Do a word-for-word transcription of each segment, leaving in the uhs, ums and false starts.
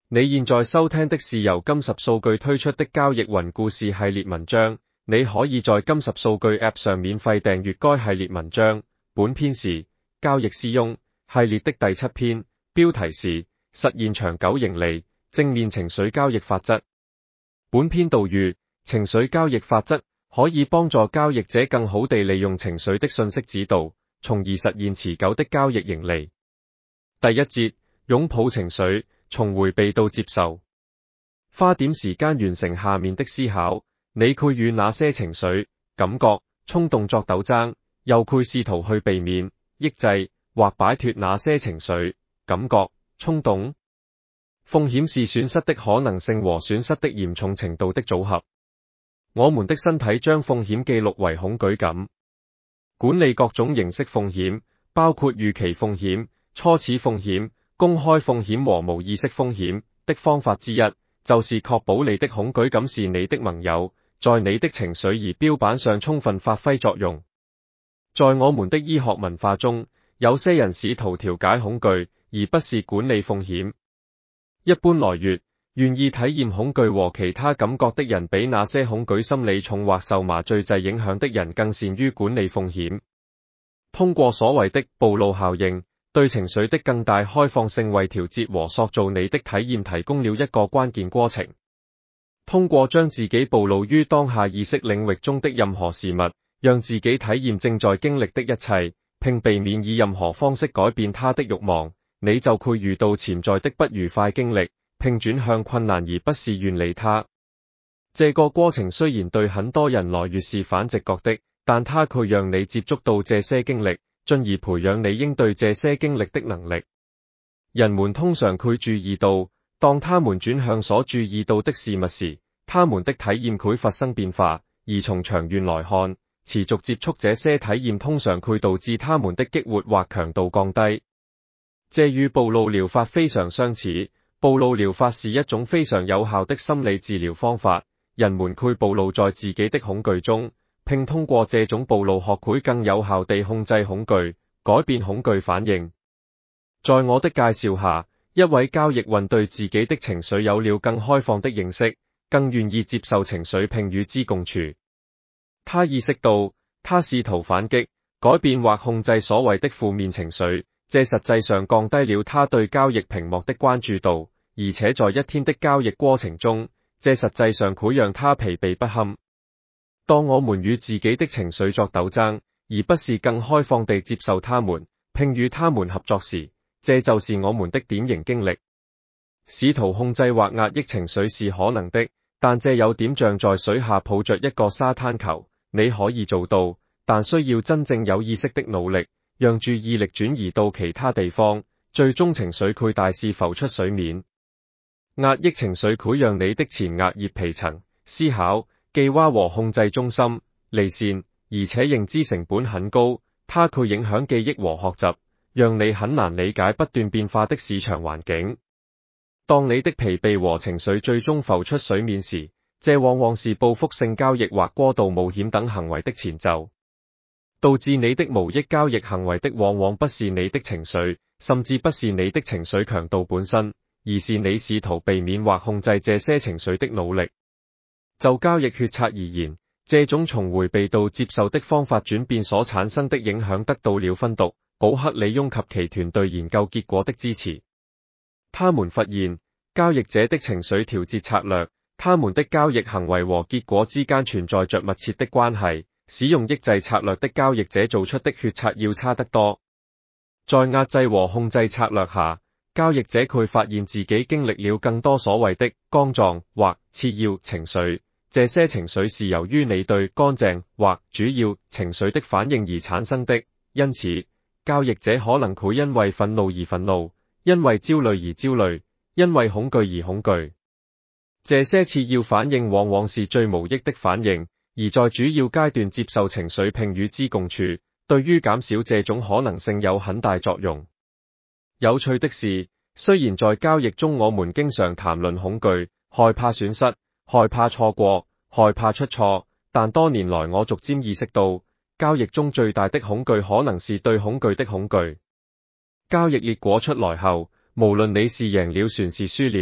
你現在收聽的是由金十數據推出的交易雲故事系列文章，你可以在金十數據 App 上免費訂閱該系列文章。本篇是交易師翁系列的第七篇，標題是實現長久盈利，正面情緒交易法則。本篇導語：情緒交易法則可以幫助交易者更好地利用情緒的信息指導，從而實現持久的交易盈利。第一節：擁抱情緒，從迴避到接受。花點時間完成下面的思考：你會與哪些情緒、感覺、衝動作鬥爭，又會試圖去避免、抑制或擺脫哪些情緒、感覺、衝動？風險是損失的可能性和損失的嚴重程度的組合。我們的身體將風險記錄為恐懼感。管理各種形式風險，包括預期風險、初始風險、公開風險和無意識風險的方法之一，就是確保你的恐懼感是你的盟友，在你的情緒儀表板上充分發揮作用。在我們的醫學文化中，有些人試圖調解恐懼，而不是管理風險。一般來說，願意體驗恐懼和其他感覺的人，比那些恐懼心理重或受麻醉劑影響的人更善於管理風險。通過所謂的暴露效應，對情緒的更大開放性為調節和塑造你的體驗提供了一個關鍵過程。通過將自己暴露於當下意識領域中的任何事物，讓自己體驗正在經歷的一切，並避免以任何方式改變它的慾望，你就會遇到潛在的不愉快經歷，並轉向困難而不是遠離它。這個過程雖然對很多人來說是反直覺的，但它卻讓你接觸到這些經歷，進而培養你應對這些經歷的能力。人們通常會注意到，當他們轉向所注意到的事物時，他們的體驗會發生變化，而從長遠來看，持續接觸這些體驗通常會導致他們的激活或強度降低。這與暴露療法非常相似。暴露療法是一種非常有效的心理治療方法，人們會暴露在自己的恐懼中，並通過這種暴露學會更有效地控制恐懼，改變恐懼反應。在我的介紹下，一位交易員對自己的情緒有了更開放的認識，更願意接受情緒並與之共處。他意識到，他試圖反擊、改變或控制所謂的負面情緒，這實際上降低了他對交易屏幕的關注度，而且在一天的交易過程中，這實際上會讓他疲憊不堪。當我們與自己的情緒作鬥爭，而不是更開放地接受他們，並與他們合作時，這就是我們的典型經歷。試圖控制或壓抑情緒是可能的，但這有點像在水下抱着一個沙灘球，你可以做到，但需要真正有意識的努力，讓注意力轉移到其他地方，最終情緒會大肆浮出水面。壓抑情緒會讓你的前額葉皮層、思考、記憶和控制中心離線，而且認知成本很高，它會影響記憶和學習，讓你很難理解不斷變化的市場環境。當你的疲憊和情緒最終浮出水面時，這往往是報復性交易或過度冒險等行為的前奏。導致你的無益交易行為的往往不是你的情緒，甚至不是你的情緒強度本身，而是你試圖避免或控制這些情緒的努力。就交易決策而言，這種從迴避到接受的方法轉變所產生的影響得到了芬讀、保克里翁及其團隊研究結果的支持。他們發現，交易者的情緒調節策略，他們的交易行為和結果之間存在着密切的關係。使用抑制策略的交易者做出的決策要差得多。在壓制和控制策略下，交易者會發現自己經歷了更多所謂的剛狀或次要情緒，這些情緒是由於你對乾淨或主要情緒的反應而產生的。因此，交易者可能會因為憤怒而憤怒，因為焦慮而焦慮，因為恐懼而恐懼。這些次要反應往往是最無益的反應。而在主要階段接受情緒並與之共處，對於減少這種可能性有很大作用。有趣的是，雖然在交易中我們經常談論恐懼、害怕損失、害怕錯過、害怕出錯，但多年來我逐漸意識到，交易中最大的恐懼可能是對恐懼的恐懼。交易結果出來後，無論你是贏了船是輸了，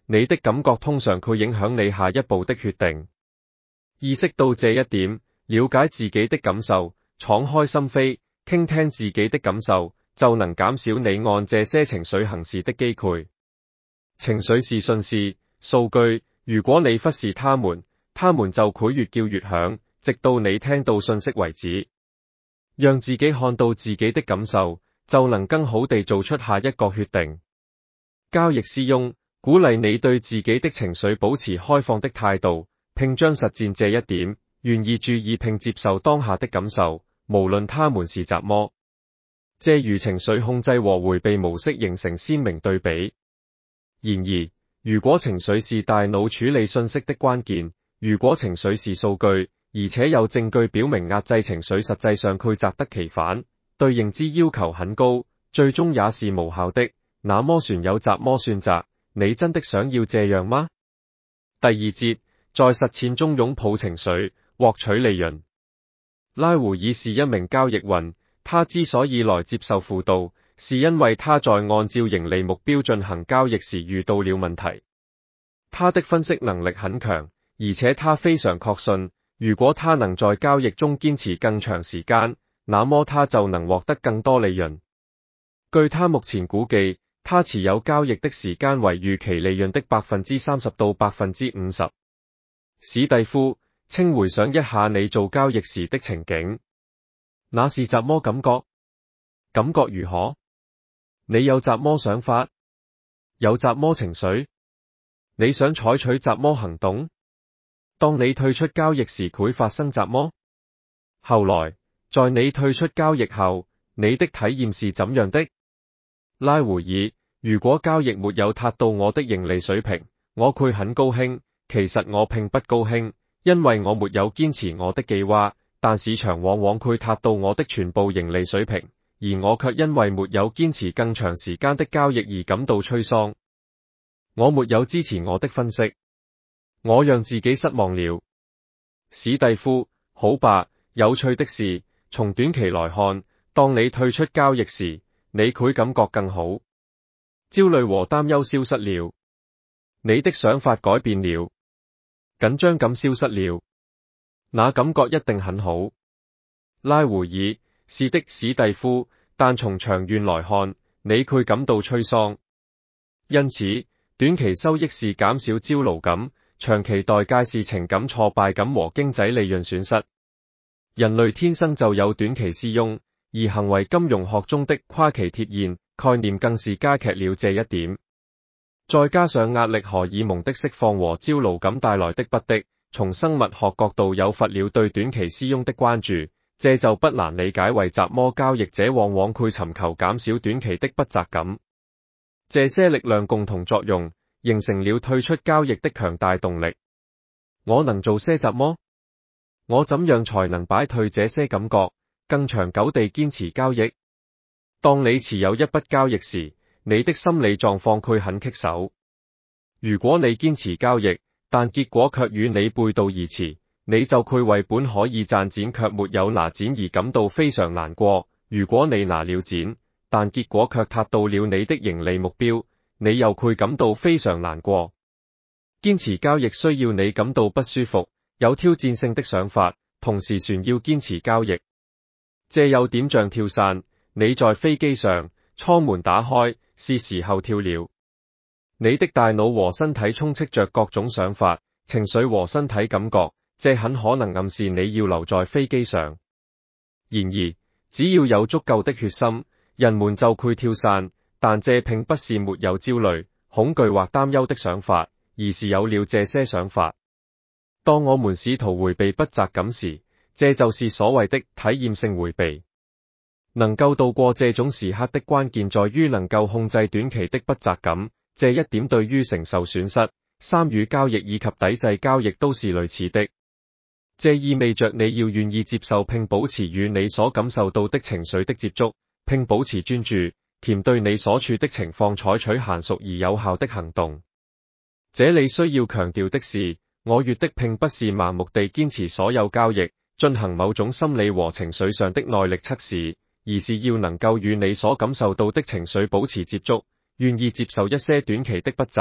你的感覺通常會影響你下一步的決定。意識到這一點，了解自己的感受，敞開心扉，傾聽自己的感受，就能減少你按這些情緒行事的機會。情緒是訊息、數據，如果你忽視它們，它們就會越叫越響，直到你聽到訊息為止。讓自己看到自己的感受，就能更好地做出下一個決定。交易師翁鼓勵你對自己的情緒保持開放的態度，並將實踐這一點，願意注意並接受當下的感受，無論他們是怎麼。這與情緒控制和迴避模式形成鮮明對比。然而，如果情緒是大腦處理信息的關鍵，如果情緒是數據，而且有證據表明壓制情緒實際上會適得其反，對認知要求很高，最終也是無效的，那麼船有怎麼選擇？你真的想要這樣嗎？第二節，在實踐中擁抱情緒，獲取利潤。拉胡爾是一名交易員，他之所以來接受輔導，是因為他在按照盈利目標進行交易時遇到了問題。他的分析能力很強，而且他非常確信，如果他能在交易中堅持更長時間，那麼他就能獲得更多利潤。據他目前估計，他持有交易的時間為預期利潤的百分之三十到百分之五十。史蒂夫，請回想一下你做交易時的情景，那是怎麼感覺？感覺如何？你有怎麼想法？有怎麼情緒？你想採取怎麼行動？當你退出交易時會發生怎麼？後來，在你退出交易後，你的體驗是怎樣的？拉胡爾，如果交易沒有達到我的盈利水平，我會很高興。其實我並不高興，因為我沒有堅持我的計劃，但市場往往會達到我的全部盈利水平，而我卻因為沒有堅持更長時間的交易而感到沮喪。我沒有支持我的分析，我讓自己失望了。史蒂夫，好吧，有趣的是，從短期來看，當你退出交易時，你會感覺更好，焦慮和擔憂消失了，你的想法改變了，緊張感消失了，那感覺一定很好。拉胡爾，是的，史蒂夫，但從長遠來看，你會感到沮喪。因此，短期收益是減少焦慮感，長期代價是情感挫敗感和經濟利潤損失。人類天生就有短期私慾，而行為金融學中的跨期貼現概念更是加劇了這一點。再加上壓力荷爾蒙的釋放和焦慮感帶來的不適，從生物學角度誘發了對短期私慾的關注，這就不難理解為什麼交易者往往會尋求減少短期的不適感。這些力量共同作用，形成了退出交易的強大動力。我能做些什麼？我怎樣才能擺脫這些感覺，更長久地堅持交易？當你持有一筆交易時，你的心理狀況會很棘手。如果你堅持交易，但結果卻與你背道而馳，你就會為本可以賺錢卻沒有拿錢而感到非常難過。如果你拿了錢，但結果卻達到了你的盈利目標，你又會感到非常難過。堅持交易需要你感到不舒服，有挑戰性的想法，同時船要堅持交易。這有點像跳傘，你在飛機上，艙門打開，是時候跳了。你的大腦和身體充斥着各種想法、情緒和身體感覺，這很可能暗示你要留在飛機上。然而，只要有足夠的決心，人們就會跳傘，但這並不是沒有焦慮、恐懼或擔憂的想法，而是有了這些想法。當我們試圖迴避不適感時，這就是所謂的體驗性迴避。能夠度過這種時刻的關鍵在於能夠控制短期的不適感，這一點對於承受損失、參與交易以及抵制交易都是類似的。這意味着你要願意接受並保持與你所感受到的情緒的接觸，並保持專注，甜對你所處的情況採取嫻熟而有效的行動。這裡需要強調的是，我說的並不是盲目地堅持所有交易，進行某種心理和情緒上的耐力測試，而是要能夠與你所感受到的情緒保持接觸，願意接受一些短期的不適，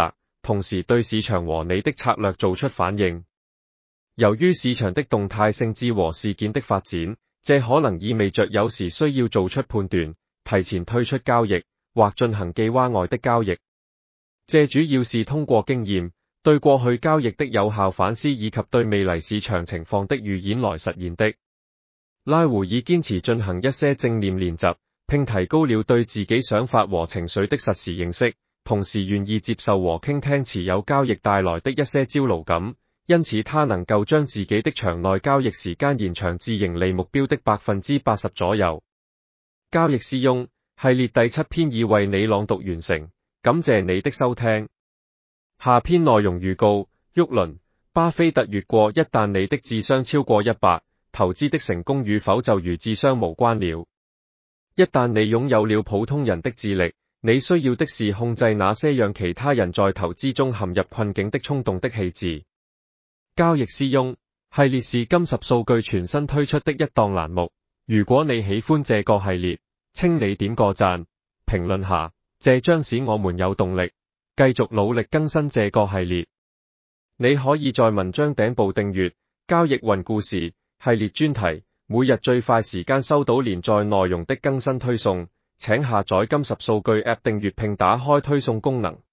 同時對市場和你的策略做出反應。由於市場的動態性質和事件的發展，這可能意味着有時需要做出判斷，提前退出交易，或進行計劃外的交易。這主要是通過經驗，對過去交易的有效反思以及對未來市場情況的預演來實現的。拉胡爾堅持進行一些正念練習，並提高了對自己想法和情緒的實時認識，同時願意接受和傾聽持有交易帶來的一些焦慮感，因此他能夠將自己的場內交易時間延長至盈利目標的百分之八十左右。交易師翁系列第七篇已為你朗讀完成，感謝你的收聽。下篇內容預告：沃倫·巴菲特越過，一旦你的智商超過一百，投資的成功與否就與智商無關了。一旦你擁有了普通人的智力，你需要的是控制那些讓其他人在投資中陷入困境的衝動的氣質。交易師翁系列是金十數據全新推出的一檔欄目。如果你喜歡這個系列，請你點個讚，評論下，這將使我們有動力繼續努力更新這個系列。你可以在文章頂部訂閱交易雲故事系列專題，每日最快時間收到連載內容的更新推送。請下載金十數據 App 訂閱並打開推送功能。